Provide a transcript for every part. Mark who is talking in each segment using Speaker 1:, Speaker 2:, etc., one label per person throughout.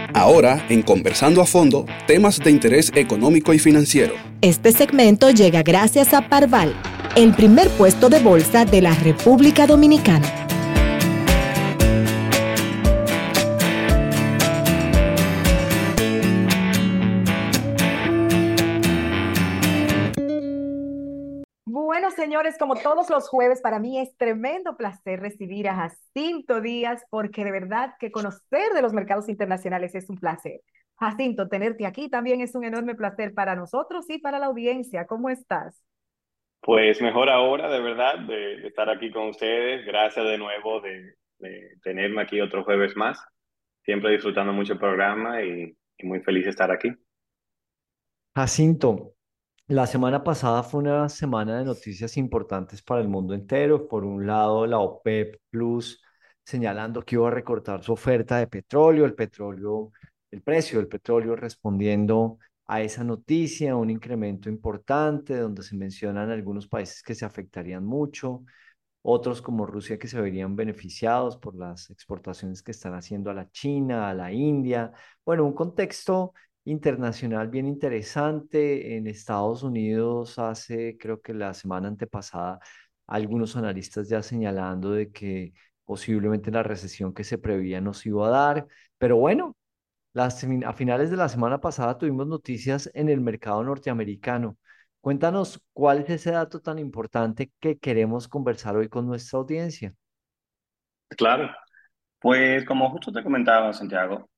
Speaker 1: Ahora, en Conversando a Fondo, temas de interés económico y financiero.
Speaker 2: Este segmento llega gracias a Parval, el primer puesto de bolsa de la República Dominicana.
Speaker 3: Bueno, señores, como todos los jueves, para mí es tremendo placer recibir a Jacinto Díaz, porque de verdad que conocer de los mercados internacionales es un placer. Jacinto, tenerte aquí también es un enorme placer para nosotros y para la audiencia. ¿Cómo estás?
Speaker 4: Pues mejor ahora, de verdad, de estar aquí con ustedes. Gracias de nuevo de tenerme aquí otro jueves más. Siempre disfrutando mucho el programa y muy feliz de estar aquí.
Speaker 5: Jacinto, la semana pasada fue una semana de noticias importantes para el mundo entero. Por un lado, la OPEP Plus señalando que iba a recortar su oferta de petróleo, el precio del petróleo respondiendo a esa noticia, un incremento importante donde se mencionan algunos países que se afectarían mucho, otros como Rusia que se verían beneficiados por las exportaciones que están haciendo a la China, a la India. Bueno, un contexto internacional bien interesante. En Estados Unidos hace, creo que la semana antepasada, algunos analistas ya señalando de que posiblemente la recesión que se preveía no se iba a dar. Pero bueno, a finales de la semana pasada tuvimos noticias en el mercado norteamericano. Cuéntanos cuál es ese dato tan importante que queremos conversar hoy con nuestra audiencia.
Speaker 4: Claro, pues como justo te comentaba, Santiago,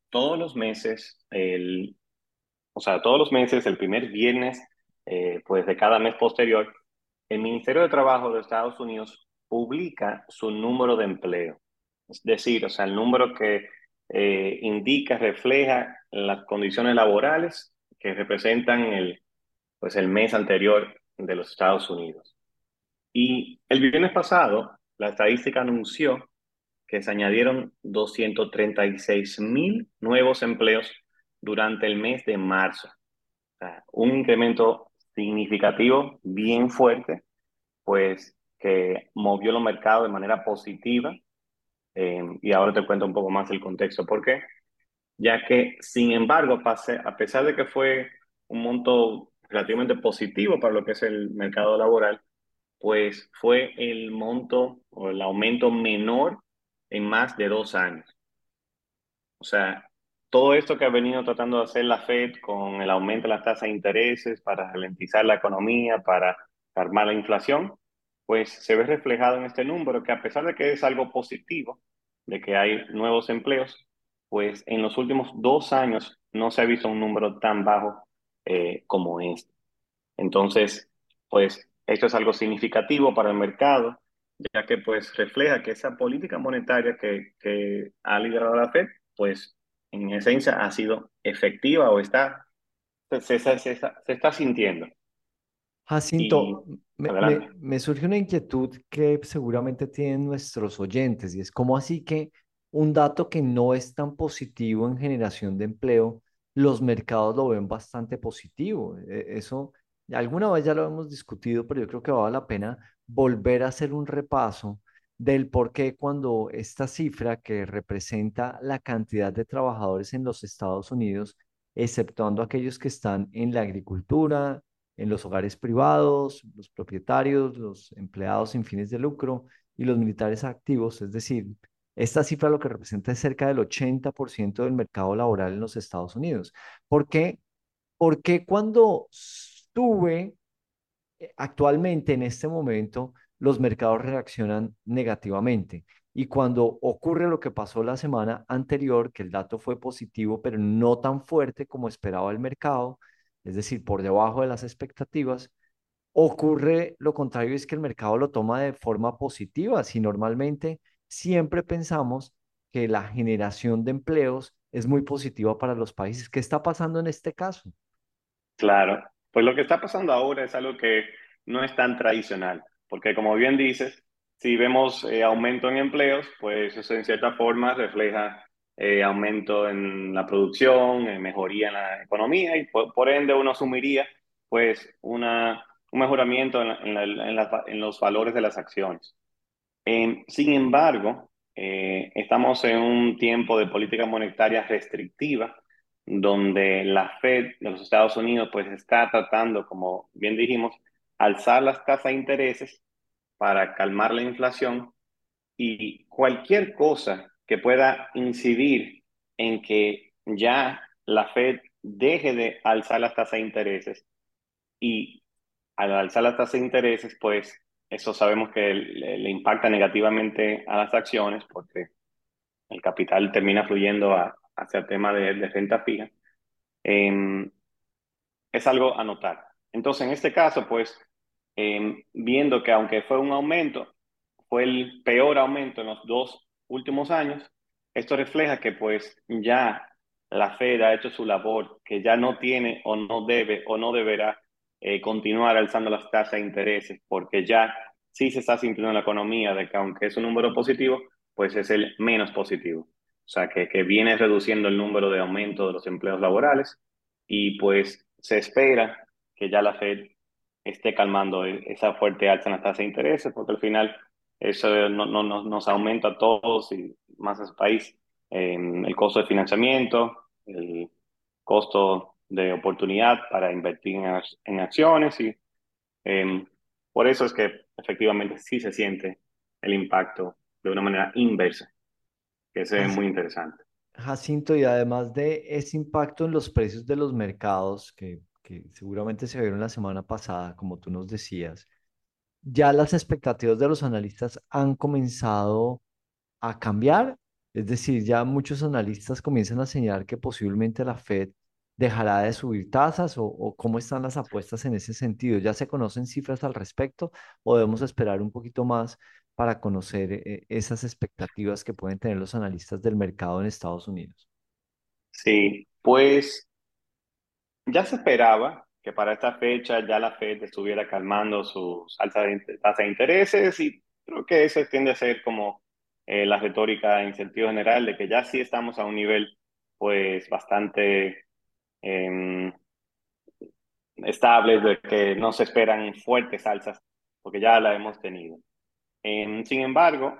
Speaker 4: todos los meses, el primer viernes, pues de cada mes posterior, el Ministerio de Trabajo de Estados Unidos publica su número de empleo. Es decir, o sea, el número que indica, refleja las condiciones laborales que representan pues el mes anterior de los Estados Unidos. Y el viernes pasado, la estadística anunció que se añadieron 236.000 nuevos empleos durante el mes de marzo. O sea, un incremento significativo, bien fuerte, pues que movió los mercados de manera positiva. Y ahora te cuento un poco más el contexto por qué. Ya que, sin embargo, a pesar de que fue un monto relativamente positivo para lo que es el mercado laboral, pues fue el monto o el aumento menor en más de 2 años. O sea, todo esto que ha venido tratando de hacer la Fed con el aumento de las tasas de intereses para ralentizar la economía, para calmar la inflación, pues se ve reflejado en este número que, a pesar de que es algo positivo, de que hay nuevos empleos, pues en los últimos 2 años no se ha visto un número tan bajo como este. Entonces, pues esto es algo significativo para el mercado, ya que pues refleja que esa política monetaria que ha liderado la Fed, pues en esencia ha sido efectiva o se está sintiendo. Y
Speaker 5: Jacinto,
Speaker 4: adelante.
Speaker 5: me surge una inquietud que seguramente tienen nuestros oyentes y es cómo así que un dato que no es tan positivo en generación de empleo, los mercados lo ven bastante positivo. Eso alguna vez ya lo hemos discutido, pero yo creo que vale la pena volver a hacer un repaso del por qué cuando esta cifra que representa la cantidad de trabajadores en los Estados Unidos, exceptuando aquellos que están en la agricultura, en los hogares privados, los propietarios, los empleados sin fines de lucro y los militares activos. Es decir, esta cifra lo que representa es cerca del 80% del mercado laboral en los Estados Unidos. ¿Por qué? Porque cuando sube actualmente, en este momento, los mercados reaccionan negativamente. Y cuando ocurre lo que pasó la semana anterior, que el dato fue positivo, pero no tan fuerte como esperaba el mercado, es decir, por debajo de las expectativas, ocurre lo contrario, es que el mercado lo toma de forma positiva. Si normalmente siempre pensamos que la generación de empleos es muy positiva para los países, ¿qué está pasando en este caso?
Speaker 4: Claro, pues lo que está pasando ahora es algo que no es tan tradicional, porque como bien dices, si vemos aumento en empleos, pues eso en cierta forma refleja aumento en la producción, mejoría en la economía y por ende uno asumiría pues un mejoramiento en los valores de las acciones. Sin embargo, Estamos en un tiempo de política monetaria restrictiva, donde la Fed de los Estados Unidos pues está tratando, como bien dijimos, alzar las tasas de intereses para calmar la inflación, y cualquier cosa que pueda incidir en que ya la Fed deje de alzar las tasas de intereses, y al alzar las tasas de intereses, pues eso sabemos que le impacta negativamente a las acciones porque el capital termina fluyendo hacia el tema de renta fija. Eh, es algo a notar. Entonces, en este caso, pues, viendo que aunque fue un aumento, fue el peor aumento en los 2 últimos años, esto refleja que pues ya la Fed ha hecho su labor, que ya no tiene o no debe o no deberá continuar alzando las tasas de intereses, porque ya sí se está sintiendo en la economía de que aunque es un número positivo, pues es el menos positivo. O sea, que viene reduciendo el número de aumento de los empleos laborales, y pues se espera que ya la Fed esté calmando esa fuerte alza en las tasas de intereses, porque al final eso nos aumenta a todos y más a su país el costo de financiamiento, el costo de oportunidad para invertir en acciones, y eh, por eso es que efectivamente sí se siente el impacto de una manera inversa, que es
Speaker 5: Jac-
Speaker 4: muy interesante.
Speaker 5: Jacinto, y además de ese impacto en los precios de los mercados que seguramente se vieron la semana pasada, como tú nos decías, ya las expectativas de los analistas han comenzado a cambiar. Es decir, ya muchos analistas comienzan a señalar que posiblemente la Fed dejará de subir tasas o cómo están las apuestas en ese sentido. ¿Ya se conocen cifras al respecto o debemos esperar un poquito más para conocer esas expectativas que pueden tener los analistas del mercado en Estados Unidos?
Speaker 4: Sí, pues ya se esperaba que para esta fecha ya la Fed estuviera calmando sus alzas de tasa de intereses, y creo que eso tiende a ser como la retórica en sentido general de que ya sí estamos a un nivel pues bastante eh, estable, de que no se esperan fuertes alzas porque ya la hemos tenido. Sin embargo,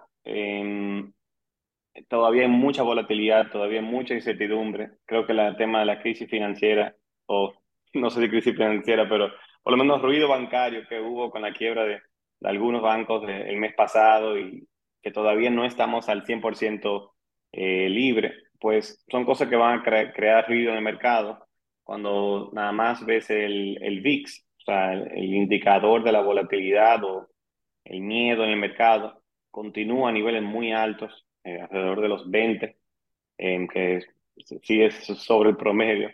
Speaker 4: todavía hay mucha volatilidad, todavía hay mucha incertidumbre. Creo que el tema de la crisis financiera, o no sé si crisis financiera, pero por lo menos ruido bancario que hubo con la quiebra de algunos bancos el mes pasado, y que todavía no estamos al 100% libre, pues son cosas que van a crear ruido en el mercado. Cuando nada más ves el VIX, o sea, el indicador de la volatilidad o el miedo en el mercado, continúa a niveles muy altos, alrededor de los 20, que sí es sobre el promedio.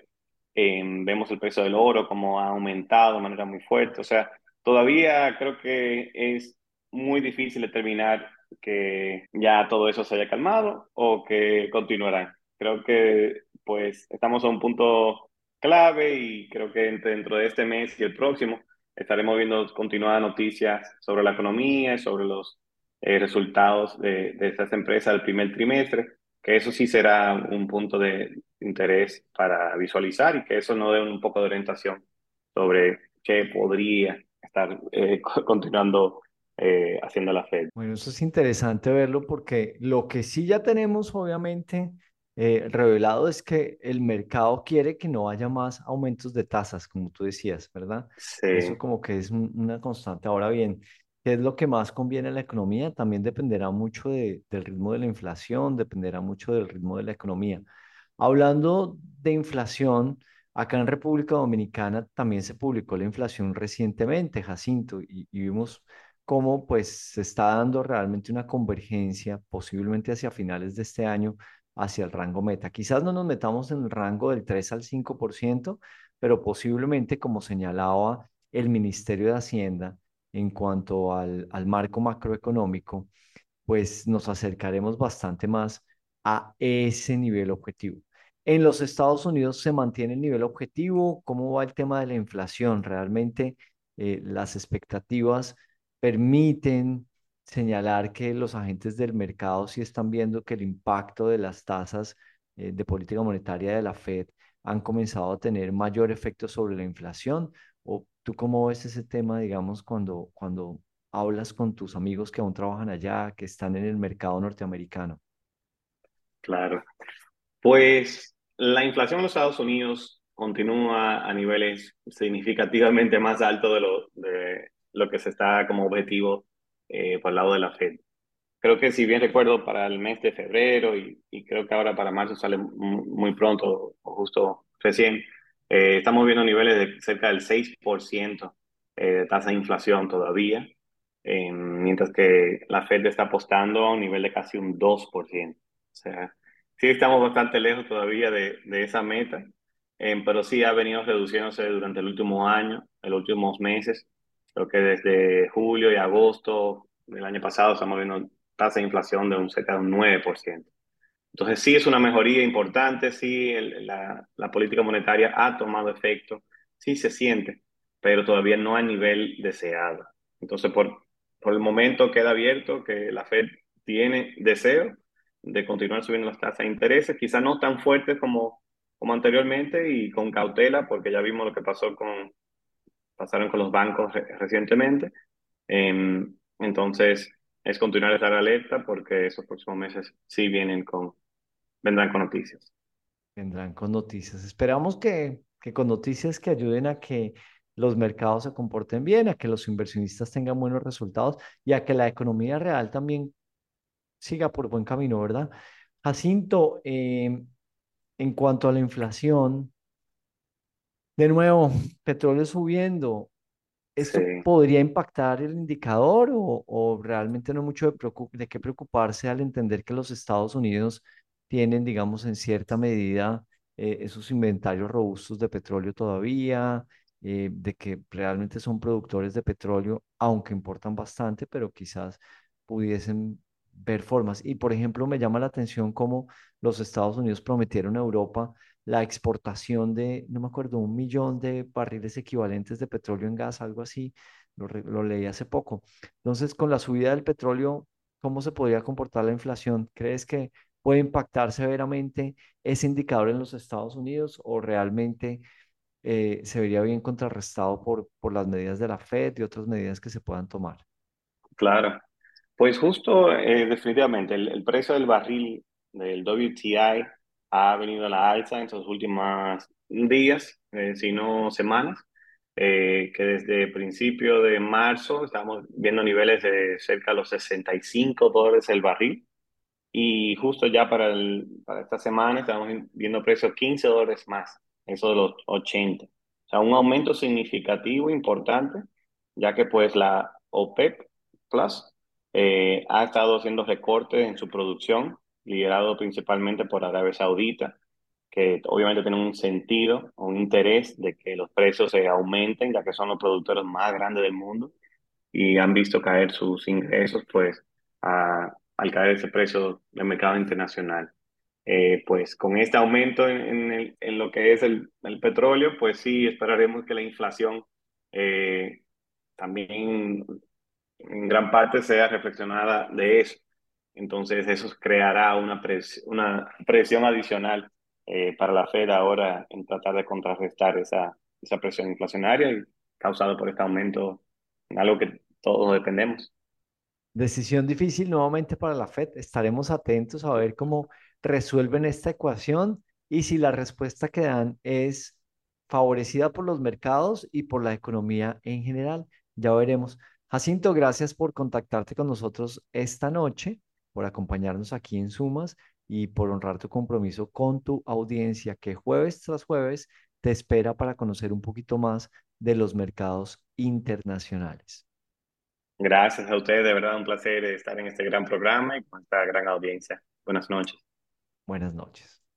Speaker 4: Vemos el precio del oro como ha aumentado de manera muy fuerte. O sea, todavía creo que es muy difícil determinar que ya todo eso se haya calmado o que continuarán. Creo que pues estamos a un punto clave, y creo que dentro de este mes y el próximo estaremos viendo continuadas noticias sobre la economía y sobre los resultados de estas empresas del primer trimestre, que eso sí será un punto de interés para visualizar, y que eso nos dé un poco de orientación sobre qué podría estar continuando haciendo la Fed.
Speaker 5: Bueno, eso es interesante verlo porque lo que sí ya tenemos obviamente revelado es que el mercado quiere que no haya más aumentos de tasas, como tú decías, ¿verdad? Eso
Speaker 4: Sí,
Speaker 5: como que es una constante. Ahora bien, ¿qué es lo que más conviene a la economía? También dependerá mucho del ritmo de la inflación, dependerá mucho del ritmo de la economía. Hablando de inflación, acá en República Dominicana también se publicó la inflación recientemente, Jacinto, y vimos cómo pues se está dando realmente una convergencia, posiblemente hacia finales de este año, hacia el rango meta. Quizás no nos metamos en el rango del 3 al 5%, pero posiblemente, como señalaba el Ministerio de Hacienda, en cuanto al marco macroeconómico, pues nos acercaremos bastante más a ese nivel objetivo. En los Estados Unidos se mantiene el nivel objetivo. ¿Cómo va el tema de la inflación? Realmente las expectativas permiten señalar que los agentes del mercado sí están viendo que el impacto de las tasas de política monetaria de la Fed han comenzado a tener mayor efecto sobre la inflación. ¿O tú cómo ves ese tema, digamos, cuando hablas con tus amigos que aún trabajan allá, que están en el mercado norteamericano?
Speaker 4: Claro. Pues la inflación en los Estados Unidos continúa a niveles significativamente más altos de lo que se está como objetivo por el lado de la Fed. Creo que si bien recuerdo para el mes de febrero y creo que ahora para marzo sale muy pronto o justo recién, estamos viendo niveles de cerca del 6% de tasa de inflación todavía, mientras que la Fed está apostando a un nivel de casi un 2%. O sea, sí estamos bastante lejos todavía de esa meta, pero sí ha venido reduciéndose durante el último año, en los últimos meses. Creo que desde julio y agosto del año pasado estamos viendo tasa de inflación de cerca de un 9%. Entonces sí es una mejoría importante, sí la política monetaria ha tomado efecto, sí se siente, pero todavía no a nivel deseado. Entonces por el momento queda abierto que la Fed tiene deseo de continuar subiendo las tasas de intereses, quizá no tan fuertes como anteriormente y con cautela, porque ya vimos lo que pasaron con los bancos recientemente. Entonces, es continuar a estar alerta porque esos próximos meses sí vendrán con noticias.
Speaker 5: Vendrán con noticias. Esperamos que con noticias que ayuden a que los mercados se comporten bien, a que los inversionistas tengan buenos resultados y a que la economía real también siga por buen camino, ¿verdad? Jacinto, en cuanto a la inflación, de nuevo, petróleo subiendo.
Speaker 4: Sí,
Speaker 5: ¿Esto podría impactar el indicador o realmente no hay mucho de qué preocuparse al entender que los Estados Unidos tienen, digamos, en cierta medida esos inventarios robustos de petróleo todavía, de que realmente son productores de petróleo, aunque importan bastante, pero quizás pudiesen ver formas? Y, por ejemplo, me llama la atención cómo los Estados Unidos prometieron a Europa la exportación de, no me acuerdo, 1 millón de barriles equivalentes de petróleo en gas, algo así, lo leí hace poco. Entonces, con la subida del petróleo, ¿cómo se podría comportar la inflación? ¿Crees que puede impactar severamente ese indicador en los Estados Unidos o realmente se vería bien contrarrestado por las medidas de la Fed y otras medidas que se puedan tomar?
Speaker 4: claro. Pues justo, definitivamente, el precio del barril del WTI ha venido a la alza en estos últimos días, si no semanas, que desde principio de marzo estamos viendo niveles de cerca de los $65 el barril. Y justo ya para esta semana estamos viendo precios $15 más, eso de los 80. O sea, un aumento significativo, importante, ya que pues la OPEP Plus ha estado haciendo recortes en su producción, liderado principalmente por Arabia Saudita, que obviamente tiene un sentido, un interés de que los precios se aumenten, ya que son los productores más grandes del mundo y han visto caer sus ingresos, pues, al caer ese precio del mercado internacional. Pues con este aumento en lo que es el petróleo, pues sí, esperaremos que la inflación eh, también en gran parte sea reflexionada de eso. Entonces, eso creará una presión adicional para la Fed ahora en tratar de contrarrestar esa presión inflacionaria y causada por este aumento en algo que todos dependemos.
Speaker 5: Decisión difícil nuevamente para la Fed. Estaremos atentos a ver cómo resuelven esta ecuación y si la respuesta que dan es favorecida por los mercados y por la economía en general. Ya veremos. Jacinto, gracias por contactarte con nosotros esta noche, por acompañarnos aquí en Sumas y por honrar tu compromiso con tu audiencia que jueves tras jueves te espera para conocer un poquito más de los mercados internacionales.
Speaker 4: Gracias a ustedes, de verdad un placer estar en este gran programa y con esta gran audiencia. Buenas noches.
Speaker 5: Buenas noches.